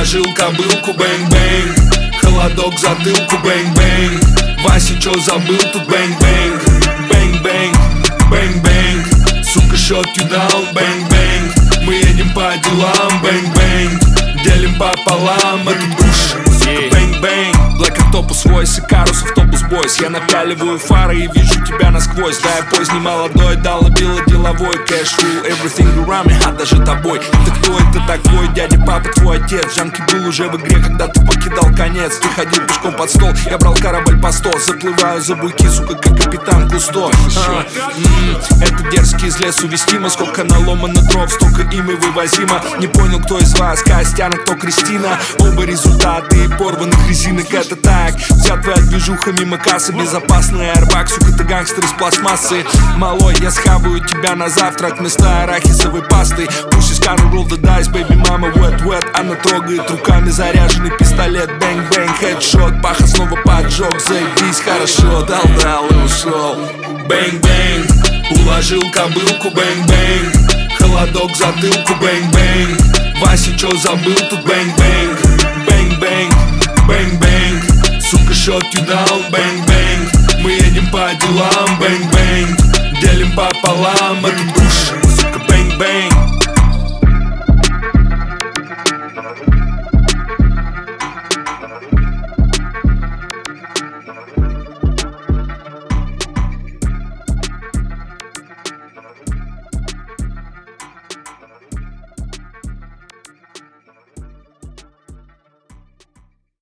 Уложил кобылку, бэнг-бэнг. Холодок в затылку, бэнг-бэнг. Вася, чё забыл тут, бэнг-бэнг. Бэнг-бэнг, бэнг-бэнг. Сука, shut you down, бэнг-бэнг. Мы едем по делам, бэнг-бэнг. Делим пополам этот куш, сука, бэнг-бэнг. Black Octopus Voice и Карус автобус бойс. Я напяливаю фары и вижу тебя насквозь. Да, я поздний молодой, дал набило деловой. Cash rule everything around me, а даже тобой. Ты кто это такой? Дядя, папа, твой отец. Джанки был уже в игре, когда ты покидал конец. Ты ходил пешком под стол, я брал корабль по 100. Заплываю за буйки, сука, как капитан Кусто. Это дерзкий из лесу вестимо. Сколько наломано дров, столько им и вывозимо. Не понял, кто из вас Костяна, кто Кристина. Оба результаты порванных резинок. Это так, вся твоя движуха мимо кассы. Безопасный аэрбак, сука, ты гангстер из пластмассы. Малой, я схаваю тебя на завтрак вместо арахисовой пасты. Push is gonna roll the dice, baby mama wet wet. Она трогает руками заряженный пистолет. Бэнг-бэнг, хедшот, паха снова поджог. Заебись, хорошо, дал-дал и ушел. Бэнг-бэнг, уложил кобылку, бэнг-бэнг. Холодок в затылку, бэнг-бэнг. Вася, чё забыл тут, бэнг-бэнг. Бэнг-бэнг, бэнг-бэнг. Сука, shut you down, бэнг-бэнг. Мы едем по делам, бэнг-бэнг. Делим пополам этот куш, сука, бэнг-бэнг.